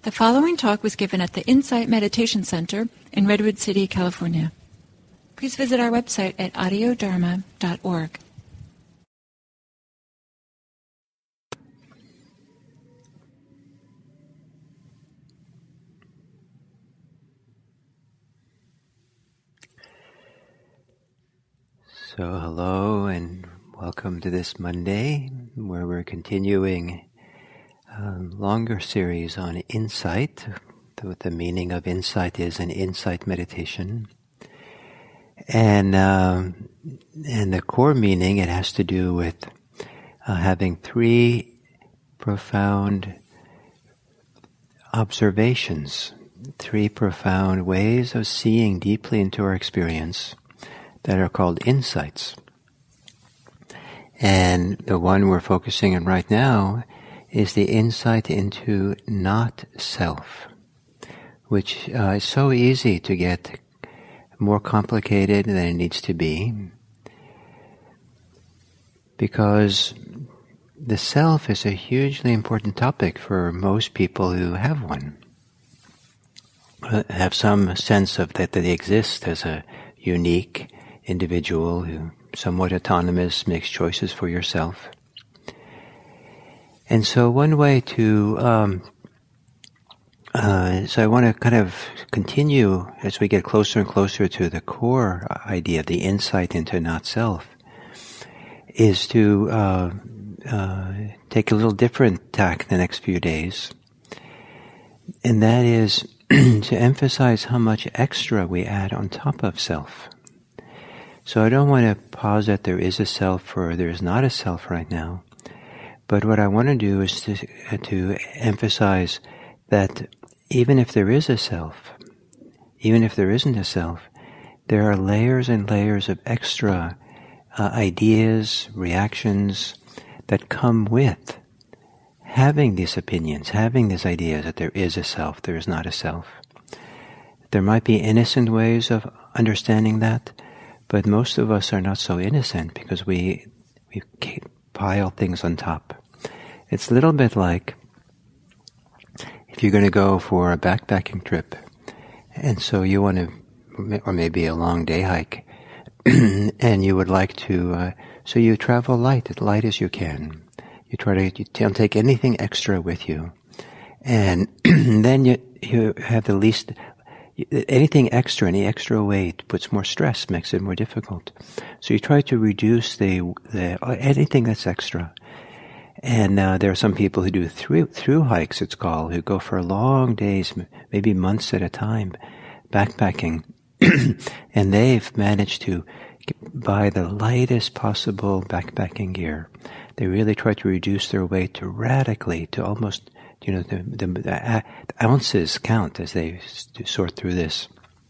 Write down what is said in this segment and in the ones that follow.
The following talk was given at the Insight Meditation Center in Redwood City, California. Please visit our website at audiodharma.org. So hello and welcome to this Monday where we're continuing a longer series on insight. What the meaning of insight is an insight meditation. And the core meaning, it has to do with having three profound observations, three profound ways of seeing deeply into our experience that are called insights. And the one we're focusing on right now is the insight into not self, which is so easy to get more complicated than it needs to be, because the self is a hugely important topic for most people who have one, have some sense of that they exist as a unique individual who somewhat autonomous, makes choices for yourself. And so one way to, so I want to kind of continue as we get closer and closer to the core idea, the insight into not self, is to take a little different tack the next few days. And that is to emphasize how much extra we add on top of self. So I don't want to posit there is a self or there is not a self right now. But what I want to do is to emphasize that even if there is a self, even if there isn't a self, there are layers and layers of extra ideas, reactions that come with having these opinions, having these ideas that there is a self, there is not a self. There might be innocent ways of understanding that, but most of us are not so innocent because we pile things on top. It's a little bit like if you're going to go for a backpacking trip, and so you want to, or maybe a long day hike, and you would like to, so you travel light as you can. You don't take anything extra with you, and then you have the least. Anything extra, any extra weight puts more stress, makes it more difficult. So you try to reduce the anything that's extra. And there are some people who do through hikes, it's called, who go for long days, maybe months at a time, backpacking, and they've managed to buy the lightest possible backpacking gear. They really try to reduce their weight radically to almost. The ounces count as they sort through this.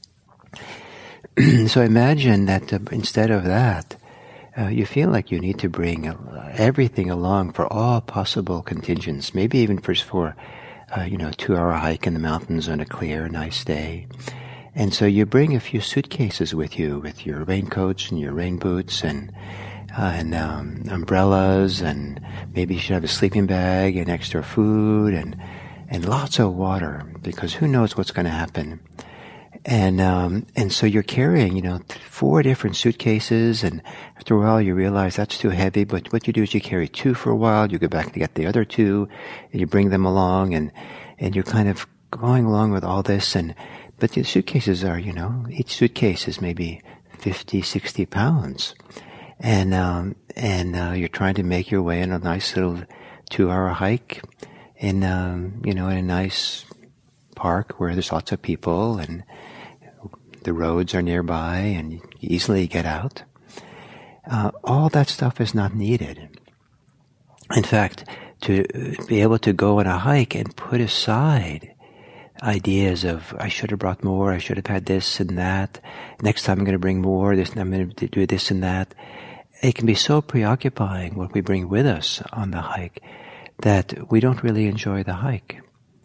So imagine that instead of that, you feel like you need to bring everything along for all possible contingents, maybe even for a 2-hour hike in the mountains on a clear, nice day. And so you bring a few suitcases with you, with your raincoats and your rain boots and umbrellas, and maybe you should have a sleeping bag and extra food and lots of water, because who knows what's going to happen. And so you're carrying, 4 different suitcases, and after a while you realize that's too heavy, but what you do is you carry 2 for a while, you go back to get the other 2, and you bring them along, and you're kind of going along with all this, but the suitcases are, each suitcase is maybe 50, 60 pounds. And you're trying to make your way in a nice little 2-hour hike in a nice park where there's lots of people and the roads are nearby and you easily get out. All that stuff is not needed. In fact, to be able to go on a hike and put aside ideas of, I should have brought more, I should have had this and that, next time I'm going to bring more, I'm going to do this and that. It can be so preoccupying what we bring with us on the hike that we don't really enjoy the hike.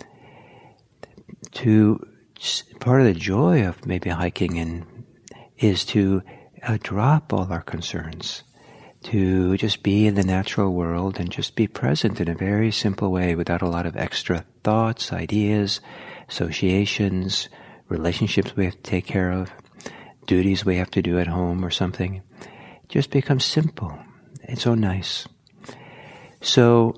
Part of the joy of maybe hiking is to drop all our concerns, to just be in the natural world and just be present in a very simple way without a lot of extra thoughts, ideas, associations, relationships we have to take care of, duties we have to do at home or something. Just becomes simple. It's so nice. So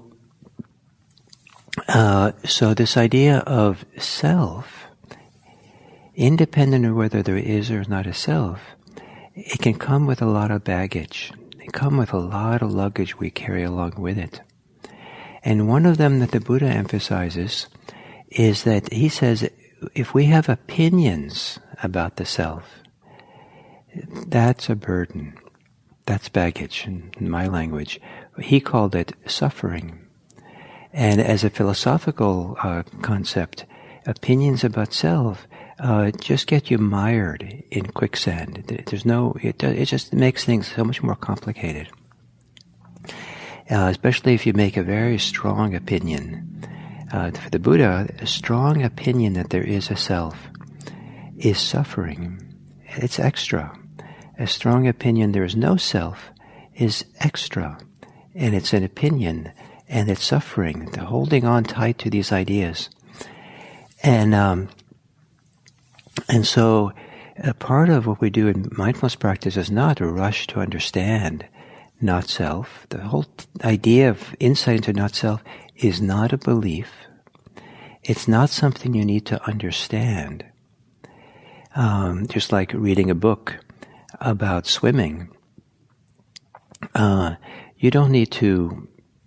this idea of self, independent of whether there is or is not a self, it can come with a lot of baggage. It come with a lot of luggage we carry along with it. And one of them that the Buddha emphasizes is that he says, if we have opinions about the self, that's a burden. That's baggage in my language. He called it suffering. And as a philosophical concept, opinions about self just get you mired in quicksand. It just makes things so much more complicated. Especially if you make a very strong opinion. For the Buddha, a strong opinion that there is a self is suffering. It's extra. A strong opinion there is no self is extra. And it's an opinion, and it's suffering. They're holding on tight to these ideas. And so a part of what we do in mindfulness practice is not to rush to understand not self. The whole idea of insight into not self is not a belief. It's not something you need to understand. Just like reading a book about swimming. You don't need to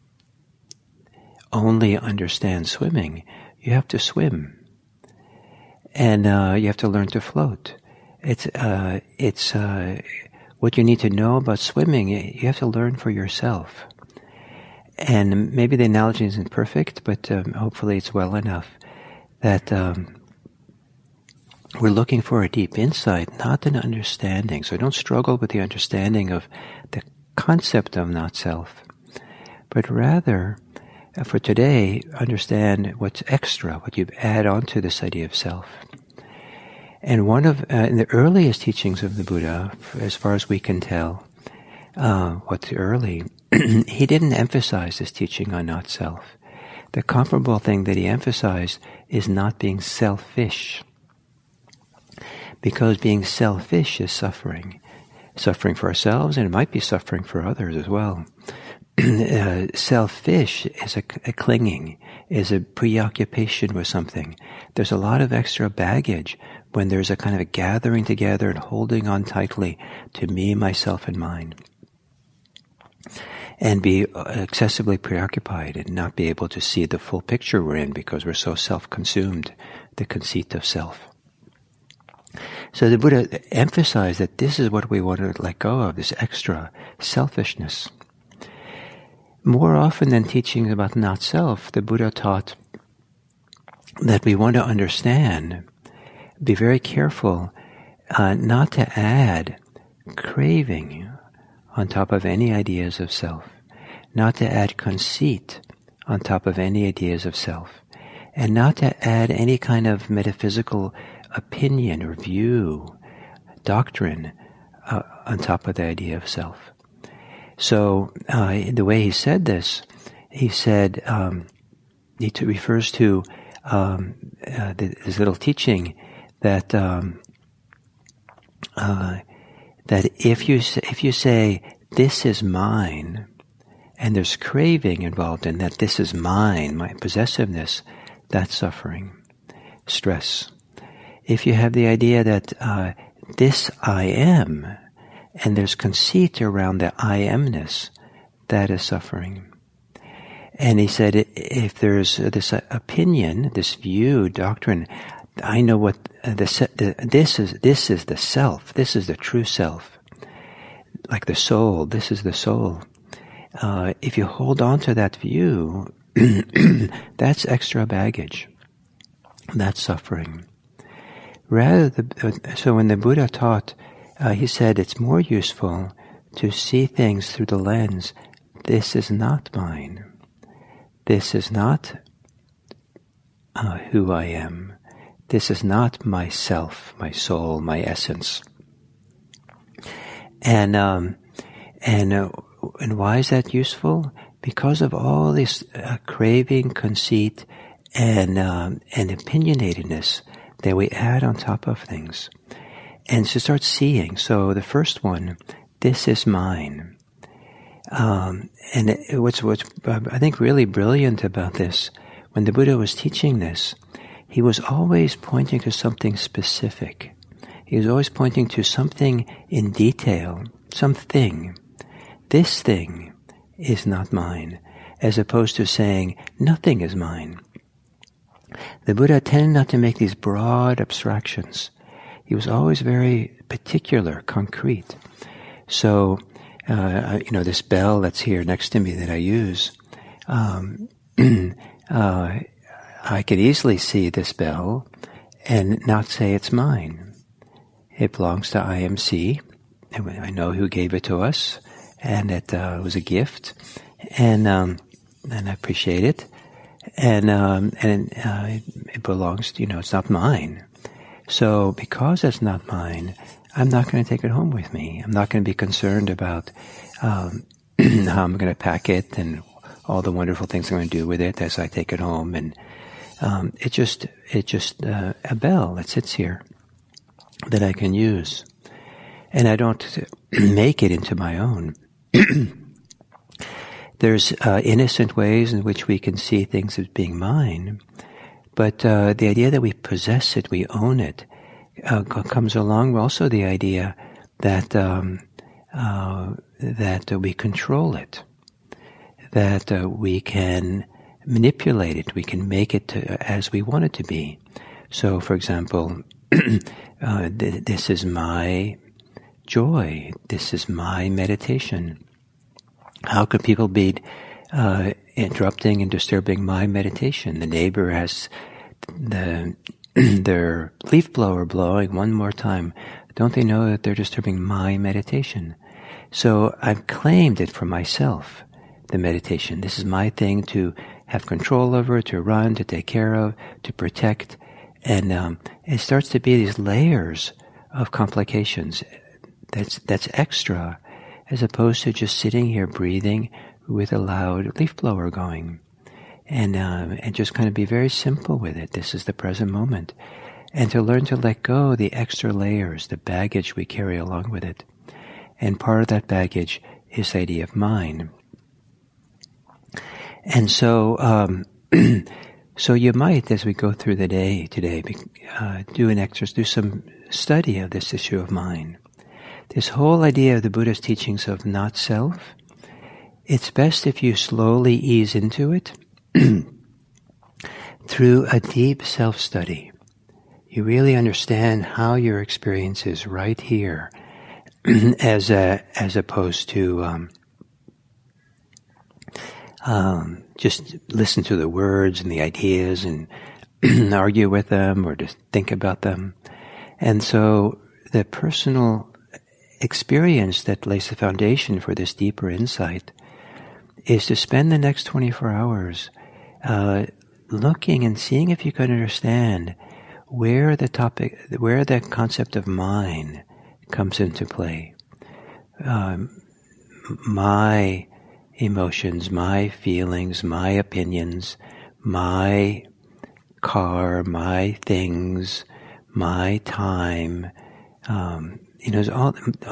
only understand swimming. You have to swim. And you have to learn to float. It's what you need to know about swimming. You have to learn for yourself. And maybe the analogy isn't perfect, but hopefully it's well enough that we're looking for a deep insight, not an understanding. So don't struggle with the understanding of the concept of not self, but rather, for today, understand what's extra, what you add on to this idea of self. And one of in the earliest teachings of the Buddha, as far as we can tell, what's early, he didn't emphasize this teaching on not self. The comparable thing that he emphasized is not being selfish. Because being selfish is suffering. Suffering for ourselves, and it might be suffering for others as well. Selfish is a clinging, is a preoccupation with something. There's a lot of extra baggage when there's a kind of a gathering together and holding on tightly to me, myself, and mine. And be excessively preoccupied and not be able to see the full picture we're in because we're so self-consumed, the conceit of self. So the Buddha emphasized that this is what we want to let go of, this extra selfishness. More often than teachings about not self, the Buddha taught that we want to understand, be very careful not to add craving on top of any ideas of self, not to add conceit on top of any ideas of self, and not to add any kind of metaphysical opinion or view, doctrine on top of the idea of self. So the way he said this, he said, he refers to this little teaching that that if you say this is mine, and there's craving involved in that, this is mine, my possessiveness, that's suffering, stress. If you have the idea that this I am, and there's conceit around the I amness, that is suffering. And he said, if there's this opinion, this view, doctrine, I know what this is the self, this is the true self, like the soul, this is the soul. If you hold on to that view, that's extra baggage. That's suffering. So when the Buddha taught, he said it's more useful to see things through the lens, this is not mine. This is not who I am. This is not myself, my soul, my essence. And why is that useful? Because of all this craving, conceit, and opinionatedness that we add on top of things. And to start seeing. So the first one, this is mine. And what's I think really brilliant about this, when the Buddha was teaching this, he was always pointing to something specific. He was always pointing to something in detail, something. This thing is not mine, as opposed to saying, nothing is mine. The Buddha tended not to make these broad abstractions. He was always very particular, concrete. So, this bell that's here next to me that I use, I could easily see this bell and not say it's mine. It belongs to IMC. I know who gave it to us, and it was a gift, and I appreciate it. And it belongs to, it's not mine. So because it's not mine, I'm not going to take it home with me. I'm not going to be concerned about how I'm going to pack it and all the wonderful things I'm going to do with it as I take it home. And it's just a bell that sits here that I can use. And I don't make it into my own. There's innocent ways in which we can see things as being mine, but the idea that we possess it, we own it, comes along. Also, the idea that we control it, that we can manipulate it, we can make it as we want it to be. So, for example, this is my joy. This is my meditation. How could people be interrupting and disturbing my meditation? The neighbor has their leaf blower blowing one more time. Don't they know that they're disturbing my meditation? So I've claimed it for myself, the meditation. This is my thing to have control over, to run, to take care of, to protect. And it starts to be these layers of complications. That's extra, as opposed to just sitting here breathing with a loud leaf blower going. And just kind of be very simple with it. This is the present moment. And to learn to let go the extra layers, the baggage we carry along with it. And part of that baggage is the idea of mine. And so, so you might, as we go through the day today, do some study of this issue of mine. This whole idea of the Buddha's teachings of not self, it's best if you slowly ease into it through a deep self-study. You really understand how your experience is right here, as opposed to just listen to the words and the ideas and argue with them or just think about them. And so the personal experience that lays the foundation for this deeper insight is to spend the next 24 hours looking and seeing if you can understand where the concept of mine comes into play. My emotions, my feelings, my opinions, my car, my things, my time, it's all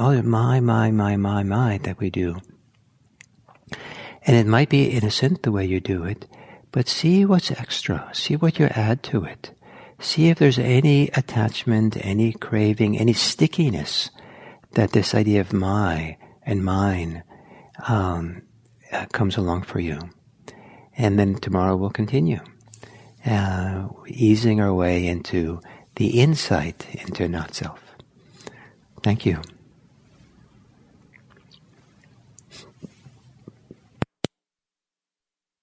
my that we do. And it might be innocent the way you do it, but see what's extra. See what you add to it. See if there's any attachment, any craving, any stickiness that this idea of my and mine comes along for you. And then tomorrow we'll continue, easing our way into the insight into not self. Thank you.